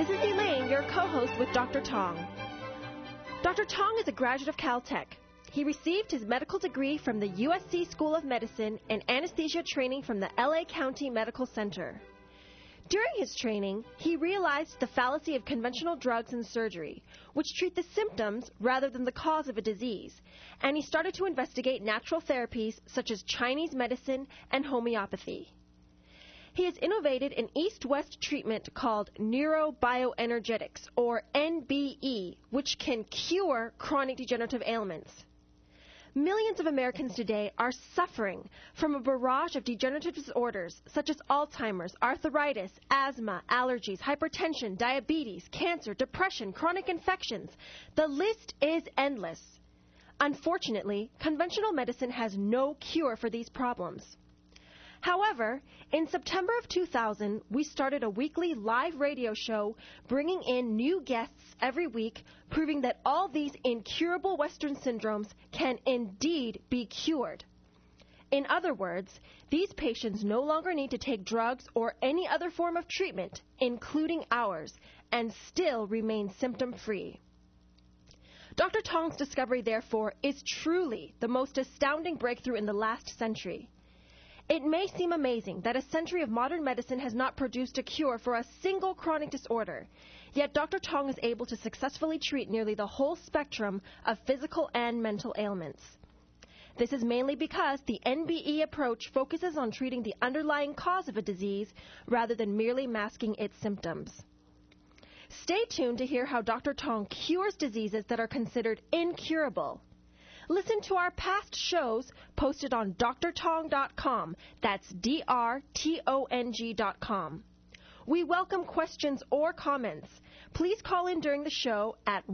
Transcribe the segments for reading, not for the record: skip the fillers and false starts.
This is Elaine, your co-host with Dr. Tong. Dr. Tong is a graduate of Caltech. He received his medical degree from the USC School of Medicine and anesthesia training from the LA County Medical Center. During his training, he realized the fallacy of conventional drugs and surgery, which treat the symptoms rather than the cause of a disease, and he started to investigate natural therapies such as Chinese medicine and homeopathy. He has innovated an east-west treatment called neurobioenergetics, or NBE, which can cure chronic degenerative ailments. Millions of Americans today are suffering from a barrage of degenerative disorders such as Alzheimer's, arthritis, asthma, allergies, hypertension, diabetes, cancer, depression, chronic infections. The list is endless. Unfortunately, conventional medicine has no cure for these problems. However, in September of 2000, we started a weekly live radio show bringing in new guests every week, proving that all these incurable Western syndromes can indeed be cured. In other words, these patients no longer need to take drugs or any other form of treatment, including ours, and still remain symptom-free. Dr. Tong's discovery, therefore, is truly the most astounding breakthrough in the last century. It may seem amazing that a century of modern medicine has not produced a cure for a single chronic disorder, yet Dr. Tong is able to successfully treat nearly the whole spectrum of physical and mental ailments. This is mainly because the NBE approach focuses on treating the underlying cause of a disease rather than merely masking its symptoms. Stay tuned to hear how Dr. Tong cures diseases that are considered incurable. Listen to our past shows posted on drtong.com. That's drtong.com. We welcome questions or comments. Please call in during the show at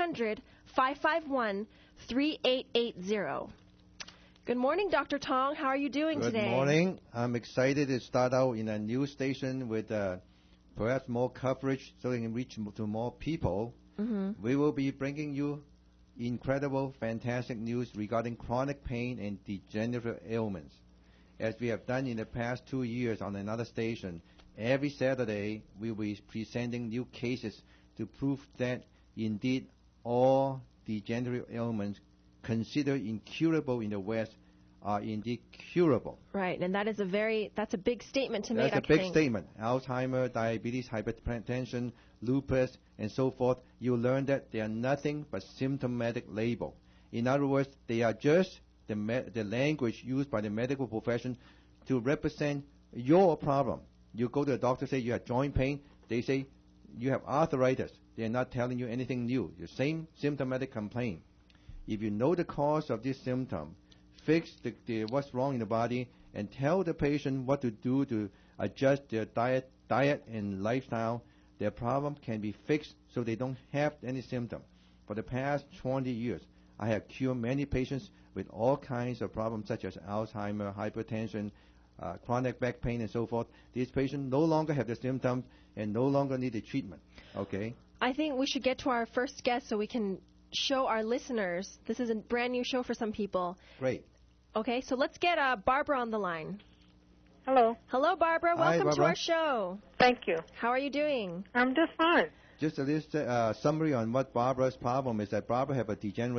1-800-551-3880. Good morning, Dr. Tong. How are you doing today? Good morning. I'm excited to start out in a new station with perhaps more coverage so we can reach to more people. Mm-hmm. We will be bringing you incredible, fantastic news regarding chronic pain and degenerative ailments. As we have done in the past 2 years on another station, every Saturday we will be presenting new cases to prove that indeed all degenerative ailments considered incurable in the West are indeed curable. Right, and that's a big statement to make. That's a big statement. Alzheimer's, diabetes, hypertension, lupus, and so forth. You learn that they are nothing but symptomatic label. In other words, they are just the language used by the medical profession to represent your problem. You go to the doctor, say you have joint pain. They say you have arthritis. They are not telling you anything new. The same symptomatic complaint. If you know the cause of this symptom, fix what's wrong in the body, and tell the patient what to do to adjust their diet and lifestyle, their problem can be fixed so they don't have any symptom. For the past 20 years, I have cured many patients with all kinds of problems such as Alzheimer's, hypertension, chronic back pain, and so forth. These patients no longer have the symptoms and no longer need the treatment. Okay? I think we should get to our first guest so we can show our listeners. This is a brand new show for some people. Great. Okay, so let's get Barbara on the line. Hello. Hello, Barbara. Hi, Welcome Barbara. to our show. Thank you. How are you doing? I'm just fine. Just a little summary on what Barbara's problem is that Barbara have a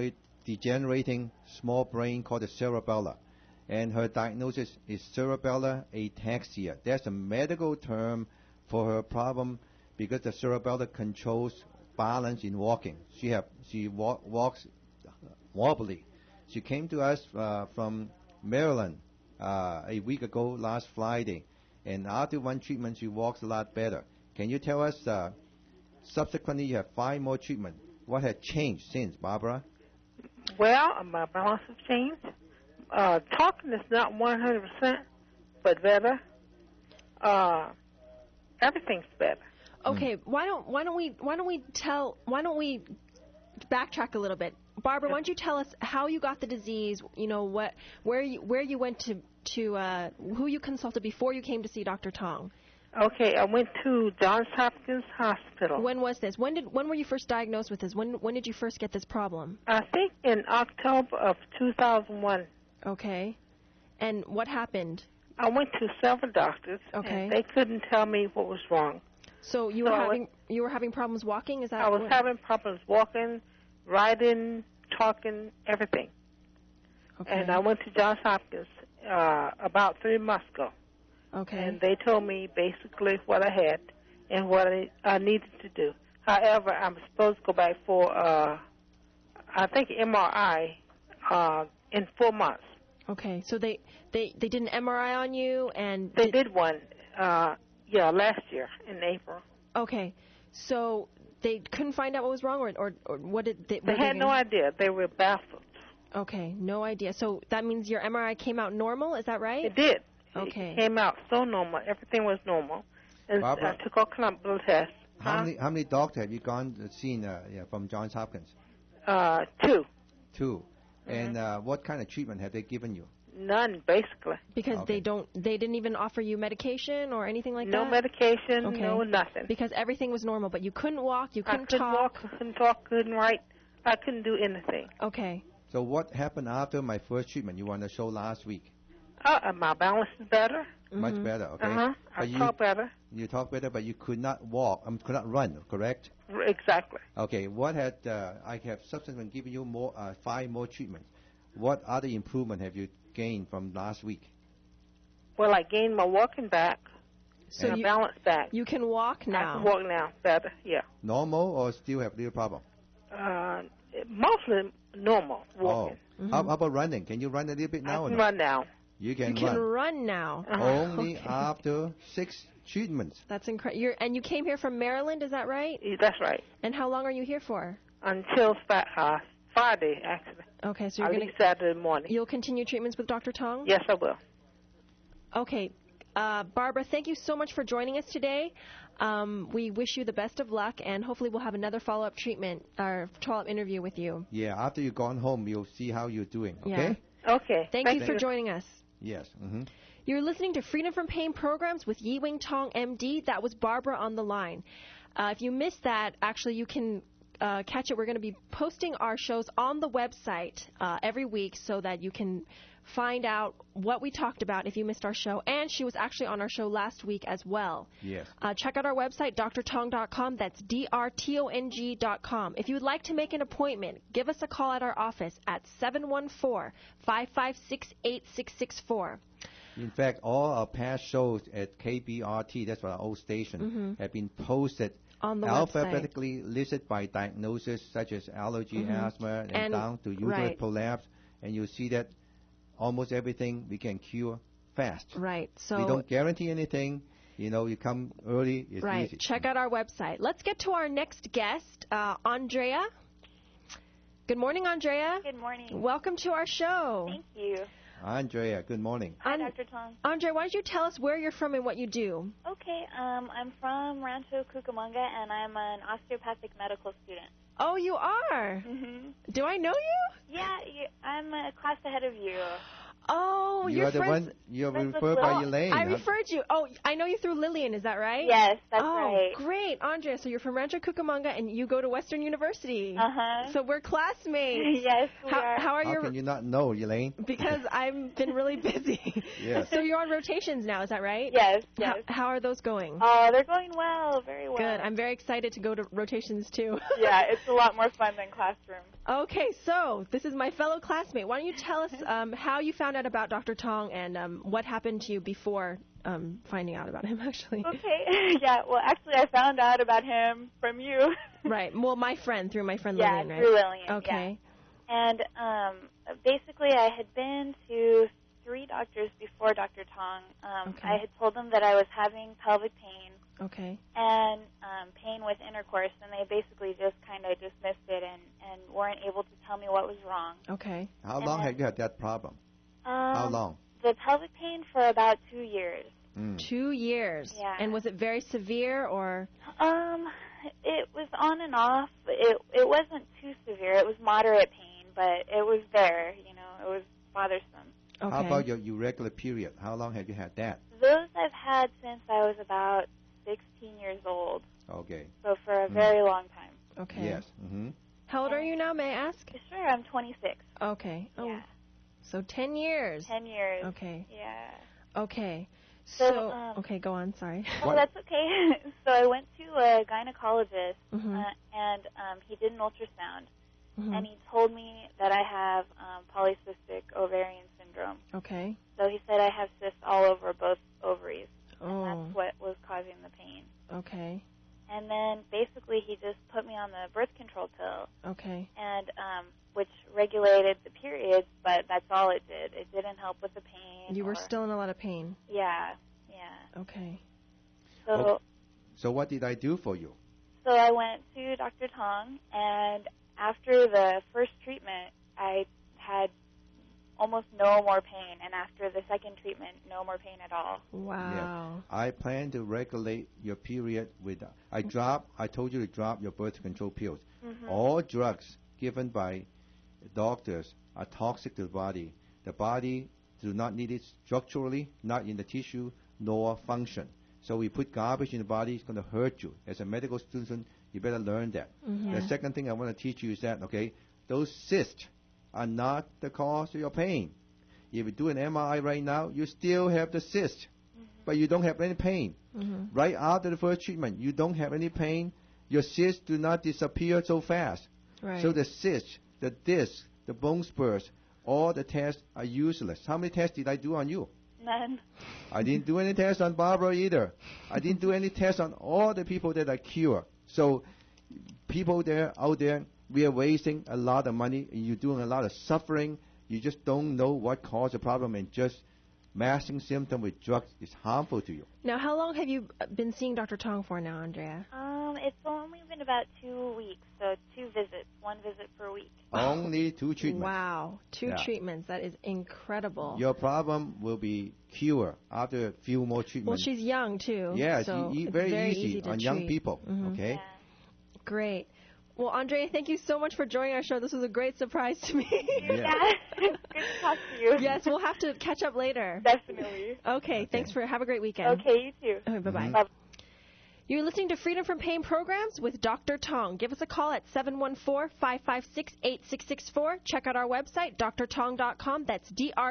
degenerating small brain called the cerebella, and her diagnosis is cerebellar ataxia. That's a medical term for her problem because the cerebella controls balance in walking. She walks wobbly. She came to us from Maryland a week ago, last Friday, and after one treatment, she walks a lot better. Can you tell us, subsequently, you have 5 more treatments. What has changed since, Barbara? Well, my balance has changed. Talking is not 100%, but better. Everything's better. Okay, why don't we backtrack a little bit? Barbara, why don't you tell us how you got the disease? You know where you went to who you consulted before you came to see Dr. Tong. Okay, I went to Johns Hopkins Hospital. When was this? When were you first diagnosed with this? When did you first get this problem? I think in October of 2001. Okay, and what happened? I went to several doctors. Okay. And they couldn't tell me what was wrong. So you were having problems walking? Is that I was having problems walking, riding, talking, everything. Okay. And I went to Johns Hopkins about 3 months ago. Okay. And they told me basically what I had and what I needed to do. However, I'm supposed to go back for, I think, MRI in 4 months. Okay. So they did an MRI on you, and They did one, last year in April. Okay. So they couldn't find out what was wrong, or what did they? They had no idea. They were baffled. Okay, no idea. So that means your MRI came out normal, is that right? It did. Okay. It came out so normal. Everything was normal. And Barbara? I took all kind of blood tests. How many doctors have you seen from Johns Hopkins? 2. 2. And what kind of treatment have they given you? None, basically. Because Okay. they didn't even offer you medication or anything like No that? medication, Okay. no nothing. Because everything was normal, but you couldn't walk, you I couldn't couldn't talk. walk, couldn't talk, couldn't write. I couldn't do anything. Okay. So what happened after my first treatment? You were on the show last week. My balance is better. Much better, okay? I But talk better. You talk better, but you could not walk, could not run, correct? Exactly. Okay, what had, I have subsequently given you 5 more treatments. What other improvement have you gained from last week? Well, I gained my walking back, So my balance back. you can walk I now. can walk now better, yeah. Normal or still have little problem? Mostly normal walking. Oh, how about running? Can you run a little bit now? I or can no? run now. You You can can run. run now. Only Okay. after 6 treatments. That's incredible. And you came here from Maryland, is that right? That's right. And how long are you here for? Until Friday, actually. Okay, so I you're leave going Saturday morning. you'll continue treatments with Dr. Tong? Yes, I will. Okay. Barbara, thank you so much for joining us today. We wish you the best of luck, and hopefully we'll have another follow-up treatment or follow-up interview with you. Yeah, after you've gone home, you'll see how you're doing, Yeah. okay? Okay. Thank you for joining us. Yes. Mm-hmm. You're listening to Freedom from Pain programs with Yi Wing Tong, MD. That was Barbara on the line. If you missed that, actually, you can catch it. We're going to be posting our shows on the website every week so that you can find out what we talked about if you missed our show. And she was actually on our show last week as well. Yes. Check out our website, drtong.com. That's drtong.com. If you would like to make an appointment, give us a call at our office at 714-556-8664. In fact, all our past shows at KBRT, that's our old station, have been posted On the alphabetically listed by diagnosis such as allergy, asthma, and down to uterus right. prolapse. And you see that almost everything we can cure fast. Right. So We don't guarantee anything. You come early, it's right. easy. Check out our website. Let's get to our next guest, Andrea. Good morning, Andrea. Good morning. Welcome to our show. Thank you. Andrea, good morning. Hi, Dr. Tong. Andrea, why don't you tell us where you're from and what you do? Okay, I'm from Rancho Cucamonga, and I'm an osteopathic medical student. Oh, you are? Mm-hmm. Do I know you? Yeah, I'm a class ahead of you. Oh, You you're are the friends. one you're friends with referred by Lil. Elaine. I huh? referred you. Oh, I know you through Lillian, is that right? Yes, that's oh, right. great, Andrea. So you're from Rancho Cucamonga, and you go to Western University. Uh-huh. So we're classmates. Yes, we are. How are How your? can you not know, Elaine? Because I've been really busy. Yes. So you're on rotations now, is that right? Yes, yes. How are those going? They're going well, very well. Good. I'm very excited to go to rotations too. Yeah, it's a lot more fun than classroom. Okay, so this is my fellow classmate. Why don't you tell us how you found out about Dr. Tong and what happened to you before finding out about him, actually. Okay. Yeah, well, actually, I found out about him from you. Right. Well, through my friend Yeah, Lillian, right? through Lillian, Okay. yeah. And basically, I had been to 3 doctors before Dr. Tong. Okay. I had told them that I was having pelvic pain Okay. and pain with intercourse, and they basically just kind of dismissed it and weren't able to tell me what was wrong. Okay. How long have you had that problem? Um, How long? The pelvic pain for about 2 years. 2 years. Yeah. And was it very severe or? It was on and off. It wasn't too severe. It was moderate pain, but it was there. It was bothersome. Okay. How about your irregular period? How long have you had that? Those I've had since I was about 16 years old, Okay. so for a very long time. Okay. Yes. Mm-hmm. How old are you now, may I ask? Sure, I'm 26. Okay. Oh. Yeah, So 10 years. 10 years. Okay. Yeah. Okay. So okay, go on. Sorry. Oh, that's okay. So I went to a gynecologist, Mhm. and he did an ultrasound, Mhm. and he told me that I have polycystic ovarian syndrome. Okay. So he said I have cysts all over both ovaries, and Oh. that's what was causing the pain. Okay. And then basically he just put me on the birth control pill, Okay. and which regulated the periods, but that's all it did. It didn't help with the pain. You were still in a lot of pain. Yeah. Okay. So Okay. So what did I do for you? So I went to Dr. Tong, and after the first treatment, I had almost no more pain, and after the second treatment, no more pain at all. Wow. I plan to regulate your period with. I told you to drop your birth control pills. Mm-hmm. All drugs given by doctors are toxic to the body. The body do not need it structurally, not in the tissue, nor function. So we put garbage in the body, it's going to hurt you. As a medical student, you better learn that. Mm-hmm. The second thing I want to teach you is that, okay, those cysts are not the cause of your pain. If you do an MRI right now, you still have the cyst, but you don't have any pain. Mm-hmm. Right after the first treatment, you don't have any pain. Your cysts do not disappear so fast. Right. So the cyst, the disc, the bone spurs, all the tests are useless. How many tests did I do on you? None. I didn't do any tests on Barbara either. I didn't do any tests on all the people that I cure. So people out there, we are wasting a lot of money, and you're doing a lot of suffering. You just don't know what caused the problem, and just masking symptoms with drugs is harmful to you. Now, how long have you been seeing Dr. Tong for now, Andrea? It's only been about 2 weeks, so 2 visits, 1 visit per week. Only 2 treatments. Wow. 2 treatments. That is incredible. Your problem will be cured after a few more Well, treatments. she's young, too. Yeah, so it's it's very easy to on young treat. people. Mhm. Okay. Yeah. Great. Well, Andrea, thank you so much for joining our show. This was a great surprise to me. Yeah. Good to talk to you. Yes, we'll have to catch up later. Definitely. Okay, thanks for have a great weekend. Okay, you too. Okay, bye-bye. Mhm. Bye. You're listening to Freedom from Pain programs with Dr. Tong. Give us a call at 714-556-8664. Check out our website, drtong.com. That's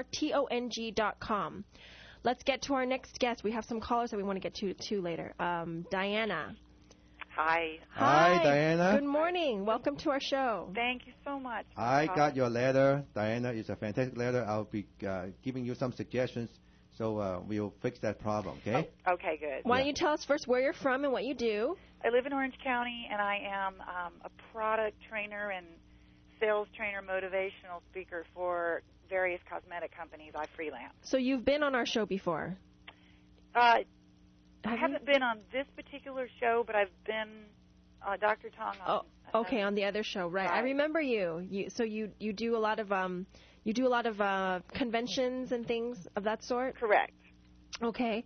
drtong.com. Let's get to our next guest. We have some callers that we want to get to later. Diana. Hi. Hi, Diana. Good morning. Welcome to our show. Thank you so much. I got your letter. Diana, it's a fantastic letter. I'll be giving you some suggestions, so we'll fix that problem, okay? Oh, okay, good. Why don't you tell us first where you're from and what you do? I live in Orange County, and I am a product trainer and sales trainer, motivational speaker for various cosmetic companies. I freelance. So you've been on our show before. I Have you? haven't been on this particular show, but I've been Dr. Tong on. Okay, on the other show, right? I Right. remember you. You do a lot of conventions and things of that sort. Correct. Okay.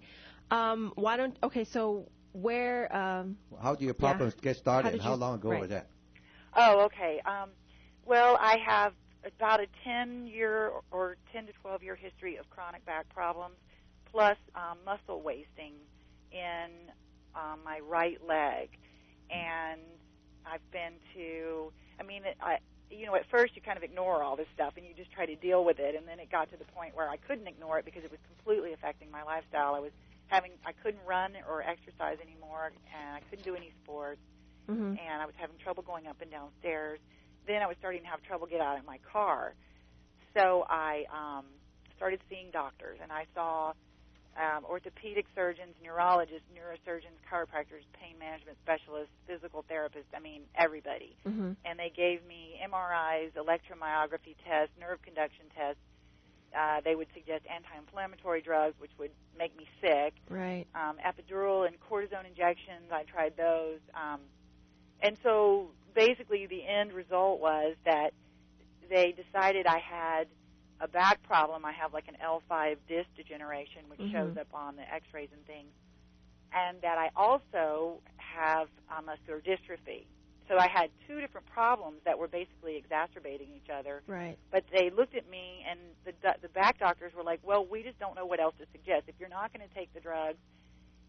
So where? How do your problems get started, How did and how you- long ago right. was that? Oh, okay. Well, I have about a 10-year or 10 to 12-year history of chronic back problems, plus muscle wasting in my right leg. And I've been to, at first you kind of ignore all this stuff and you just try to deal with it. And then it got to the point where I couldn't ignore it because it was completely affecting my lifestyle. I couldn't run or exercise anymore, and I couldn't do any sports. Mm-hmm. And I was having trouble going up and down stairs. Then I was starting to have trouble get out of my car. So I started seeing doctors, and I saw orthopedic surgeons, neurologists, neurosurgeons, chiropractors, pain management specialists, physical therapists, everybody. Mm-hmm. And they gave me MRIs, electromyography tests, nerve conduction tests. They would suggest anti-inflammatory drugs, which would make me sick. Right. Epidural and cortisone injections, I tried those. And so basically the end result was that they decided I had a back problem. I have like an L5 disc degeneration, which Mm-hmm. shows up on the x-rays and things, and that I also have muscular dystrophy. So I had 2 different problems that were basically exacerbating each other. Right. But they looked at me, and the back doctors were like, well, we just don't know what else to suggest. If you're not going to take the drugs,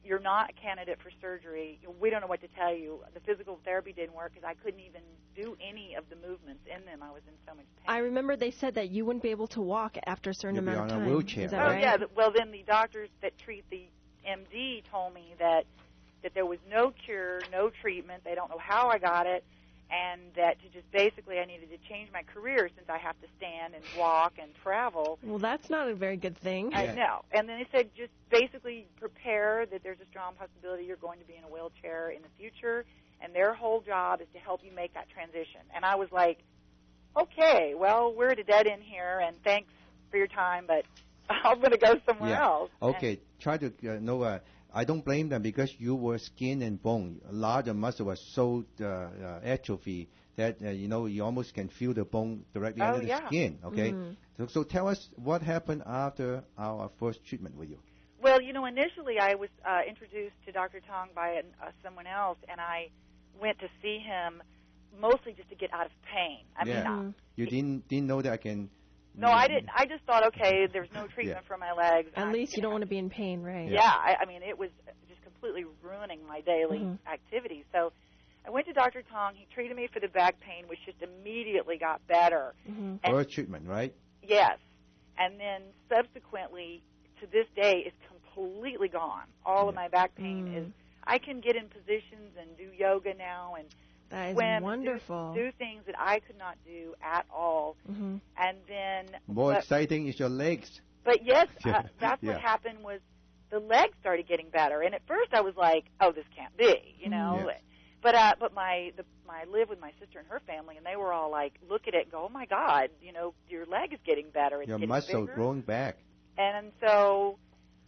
you're not a candidate for surgery. We don't know what to tell you. The physical therapy didn't work because I couldn't even do any of the movements in them. I was in so much pain. I remember they said that you wouldn't be able to walk after a certain You'll be amount of on a time. wheelchair, Is that Oh, right? yeah. Well, then the doctors that treat the MD told me that there was no cure, no treatment. They don't know how I got it, and that to just basically I needed to change my career since I have to stand and walk and travel. Well, that's not a very good thing. Yeah. I know. And then they said just basically prepare that there's a strong possibility you're going to be in a wheelchair in the future, and their whole job is to help you make that transition. And I was like, okay, well, we're at a dead end here, and thanks for your time, but I'm going to go somewhere else. Okay, try to know. I don't blame them because you were skin and bone. A lot of muscle was so atrophy that you almost can feel the bone directly under the skin. Okay, so tell us what happened after our first treatment with you. Well, initially I was introduced to Dr. Tong by someone else, and I went to see him mostly just to get out of pain. I mean, you didn't know that I can. No, I didn't. I just thought, okay, there's no treatment for my legs. At least you don't want to be in pain, right? Yeah, I mean, it was just completely ruining my daily activities. So I went to Dr. Tong. He treated me for the back pain, which just immediately got better. First treatment, right? Yes. And then subsequently, to this day, it's completely gone. All of my back pain is, I can get in positions and do yoga now and that is swim, wonderful. do things that I could not do at all. And then more exciting is your legs. But yes, that's what happened was the legs started getting better. And at first I was like, oh, this can't be, Yes. But I live with my sister and her family, and they were all like, look at it and go, oh my God, your leg is getting better. It's Your getting muscle bigger. growing back. And so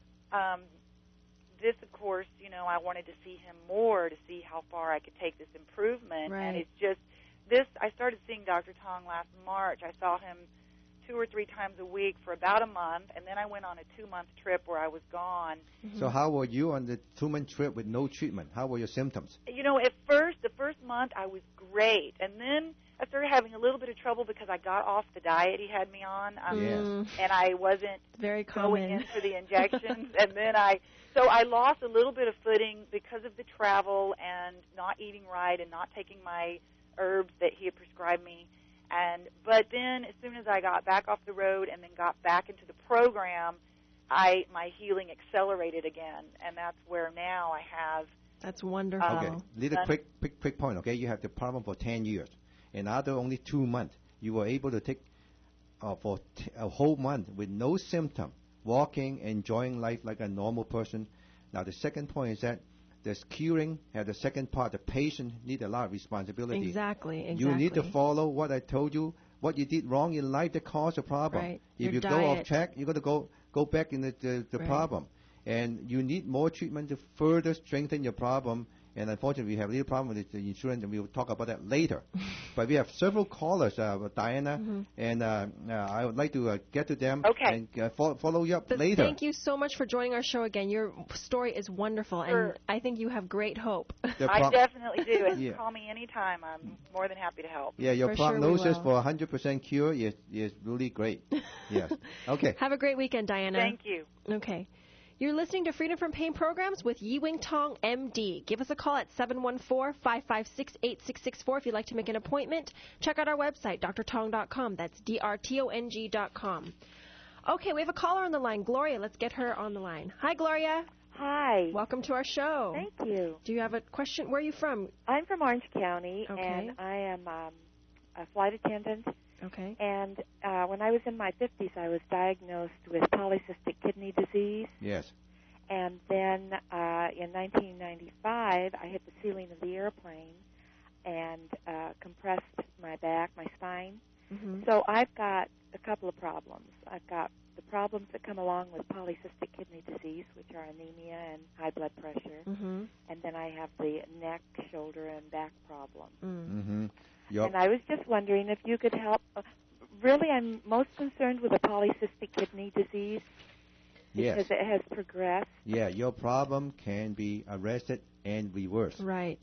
this, of course, I wanted to see him more to see how far I could take this improvement. Right. And it's just this. I started seeing Dr. Tong last March. I saw him 2 or 3 times a week for about a month, and then I went on a 2-month trip where I was gone. So how were you on the 2-month trip with no treatment? How were your symptoms? At first, the first month, I was great. And then I started having a little bit of trouble because I got off the diet he had me on. And I wasn't very going common in for the injections. And then I lost a little bit of footing because of the travel and not eating right and not taking my herbs that he had prescribed me. But then as soon as I got back off the road and then got back into the program, my healing accelerated again, and that's where now I have. That's wonderful. Okay, little quick point. Okay, you have the problem for 10 years, and after only 2 months, you were able to take for a whole month with no symptom, walking, enjoying life like a normal person. Now the second point is that this curing had the second part. The patient need a lot of responsibility. Exactly. You need to follow what I told you, what you did wrong in life that caused a problem. Right. If Your you go diet. off track, you got to go back in the Right. problem. And you need more treatment to further strengthen your problem. And unfortunately, we have a little problem with the insurance, and we will talk about that later. But we have several callers, Diana, and I would like to get to them and follow you up But later. thank you so much for joining our show again. Your story is wonderful, and I think you have great hope. I definitely do. And call me anytime. I'm more than happy to help. Yeah, your For sure we prognosis will. for 100% cure is really great. Yes. Okay. Have a great weekend, Diana. Thank you. Okay. You're listening to Freedom from Pain programs with Yi-Wing Tong, MD. Give us a call at 714-556-8664 if you'd like to make an appointment. Check out our website, drtong.com. That's drtong.com. Okay, we have a caller on the line. Gloria, let's get her on the line. Hi, Gloria. Hi. Welcome to our show. Thank you. Do you have a question? Where are you from? I'm from Orange County, Okay. and I am a flight attendant. Okay. And when I was in my 50s, I was diagnosed with polycystic kidney disease. Yes. And then in 1995, I hit the ceiling of the airplane and compressed my back, my spine. Mm-hmm. So I've got a couple of problems. I've got the problems that come along with polycystic kidney disease, which are anemia and high blood pressure. Mm-hmm. And then I have the neck, shoulder, and back problems. Mm-hmm. And I was just wondering if you could help. Really, I'm most concerned with the polycystic kidney disease because it has progressed. Yeah, your problem can be arrested and reversed. Right.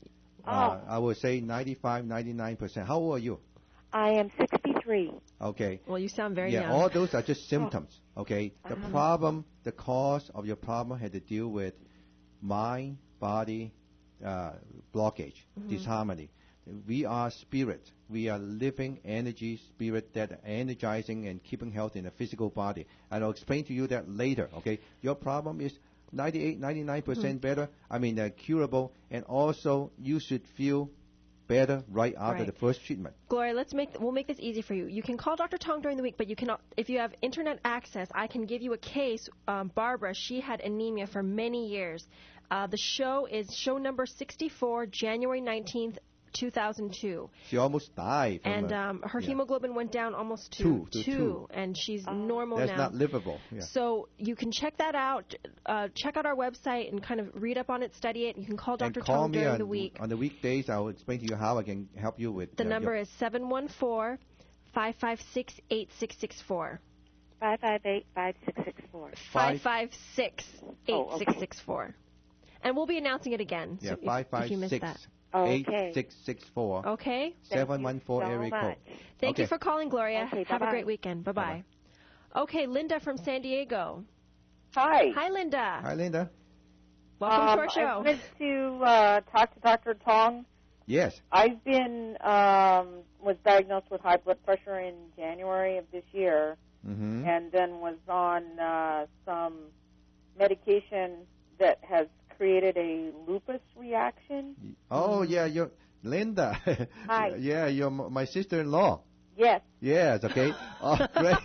I would say 95, 99%. How old are you? I am 63. Okay. Well, you sound very yeah, young. all those are just symptoms. Okay. The problem, the cause of your problem had to deal with mind-body blockage, disharmony. We are spirit. We are living energy, spirit that are energizing and keeping health in the physical body. And I'll explain to you that later, okay? Your problem is 98, 99% better, curable, and also you should feel better right after the first treatment. Gloria, we'll make this easy for you. You can call Dr. Tong during the week, but you cannot, if you have internet access, I can give you a case. Barbara, she had anemia for many years. The show is show number 64, January 19th, 2002. She almost died. And her hemoglobin went down almost to 2, and she's normal now. That's not livable. Yeah. So you can check that out. Check out our website and kind of read up on it, study it. You can call Dr. Tong during the week. On the weekdays, I will explain to you how I can help you with. The number is 714-556-8664. 558-5664. 556-8664. And we'll be announcing it again. Yeah, so if you missed that. 8664. Okay. 714 area code. Thank you for calling, Gloria. Okay, have a great weekend. Bye-bye. Okay, Linda from San Diego. Hi. Hi, Linda. Hi, Linda. Welcome to our show. I wanted to talk to Dr. Tong. Yes. I've been was diagnosed with high blood pressure in January of this year, and then was on some medication that has created a lupus reaction. Oh, yeah, you're Linda. Hi. Yeah, you're my sister-in-law. Yes. Yes, okay. Oh, great.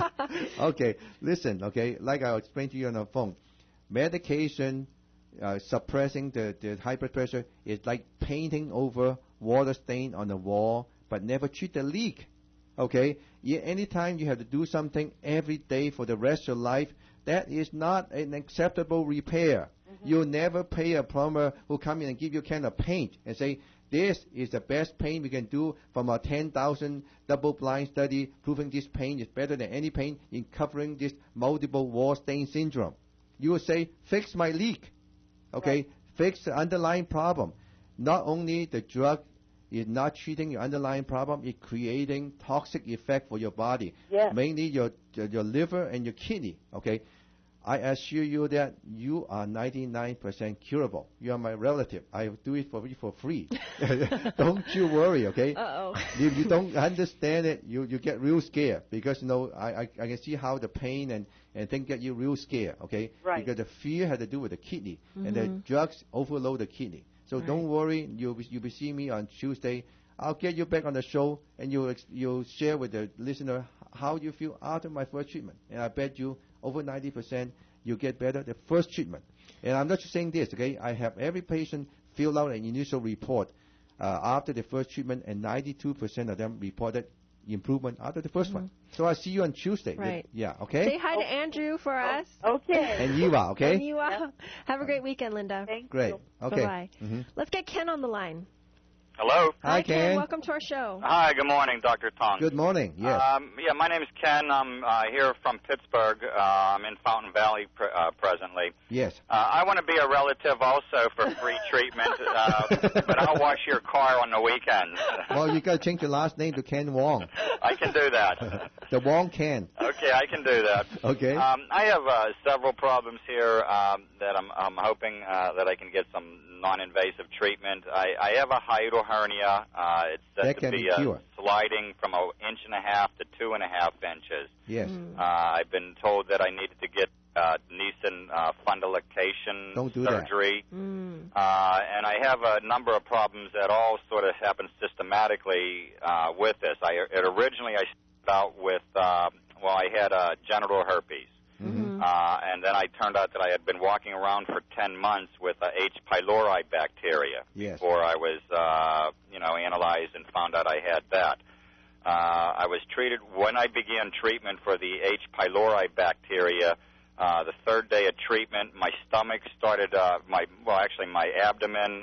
Okay, listen, okay, like I explained to you on the phone, medication suppressing the high blood pressure is like painting over water stain on the wall, but never treat the leak. Okay? Anytime you have to do something every day for the rest of your life, that is not an acceptable repair. You'll never pay a plumber who come in and give you a can of paint and say, this is the best paint we can do from our 10,000 double-blind study proving this paint is better than any paint in covering this multiple wall stain syndrome. You will say, fix my leak. Okay? Right. Fix the underlying problem. Not only the drug is not treating your underlying problem, it's creating toxic effect for your body. Yes. Mainly your liver and your kidney. Okay? I assure you that you are 99% curable. You are my relative. I do it for you for free. Don't you worry, okay? Uh-oh. If you don't understand it, you get real scared because, I can see how the pain and things get you real scared, okay? Right. Because the fear had to do with the kidney, and the drugs overload the kidney. So don't worry. You'll be seeing me on Tuesday. I'll get you back on the show, and you'll share with the listener how you feel after my first treatment. And I bet you over 90% you get better the first treatment. And I'm not just saying this, okay? I have every patient fill out an initial report after the first treatment, and 92% of them reported improvement after the first one. So I'll see you on Tuesday. Right. Yeah, okay? Say hi to Andrew for us. Okay. And Yiwa, okay? And Yiwa. Have a great weekend, Linda. Thank Great. you. Okay. Bye-bye. Let's get Ken on the line. Hello. Hi, Ken. Welcome to our show. Hi, good morning, Dr. Tong. Good morning. Yes. My name is Ken. I'm here from Pittsburgh. I'm in Fountain Valley presently. Yes. I want to be a relative also for free treatment, but I'll wash your car on the weekends. Well, you got to change your last name to Ken Wong. I can do that. The Wong Ken. Okay, I can do that. Okay. I have several problems here that I'm hoping that I can get some non-invasive treatment. I have a hiatal hernia. It's said to be sliding from 1.5 inches to 2.5 inches. Yes. I've been told that I needed to get Nissen fundoplication surgery. And I have a number of problems that all sort of happen systematically with this. Originally I started out with, I had genital herpes. And then I turned out that I had been walking around for 10 months with H. pylori bacteria before I was, analyzed and found out I had that. I was treated, when I began treatment for the H. pylori bacteria, the third day of treatment, my stomach started, my abdomen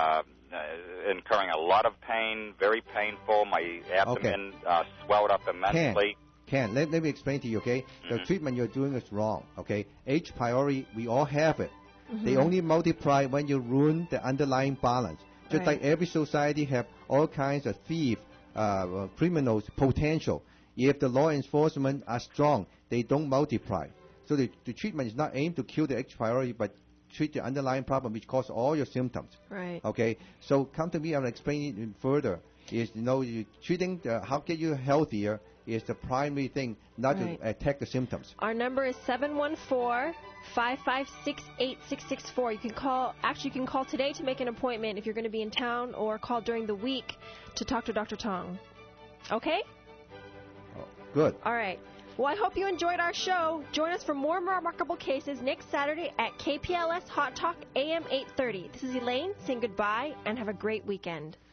incurring a lot of pain, very painful. My abdomen swelled up immensely. Ken, let me explain to you, okay? The treatment you're doing is wrong, okay? H. pylori, we all have it. They only multiply when you ruin the underlying balance. Just like every society have all kinds of thieves, criminals, potential. If the law enforcement are strong, they don't multiply. So the treatment is not aimed to kill the H. pylori, but treat the underlying problem which causes all your symptoms. Right. Okay. So come to me. I'm explaining it further. Is you treating how get you healthier is the primary thing, not to attack the symptoms. Our number is 714-556-8664. You can call. Actually, you can call today to make an appointment if you're going to be in town, or call during the week to talk to Dr. Tong. Okay? Oh, good. All right. Well, I hope you enjoyed our show. Join us for more remarkable cases next Saturday at KPLS Hot Talk AM 830. This is Elaine saying goodbye and have a great weekend.